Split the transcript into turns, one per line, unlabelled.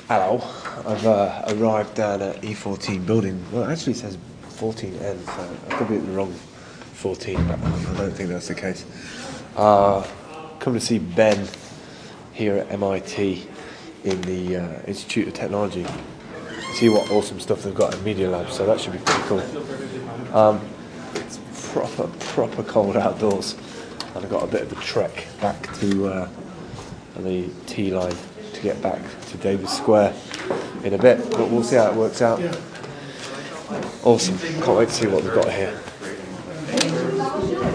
Hello, I've arrived down at E14 building. Well, actually it says 14N, so I could be at the wrong 14, but I don't think that's the case. Come to see Ben here at MIT in the Institute of Technology. See what awesome stuff they've got in Media Lab, so that should be pretty cool. It's proper cold outdoors, and I've got a bit of a trek back to the T line to get back to Davis Square in a bit, but we'll see how it works out. Awesome, can't wait to see what we've got here.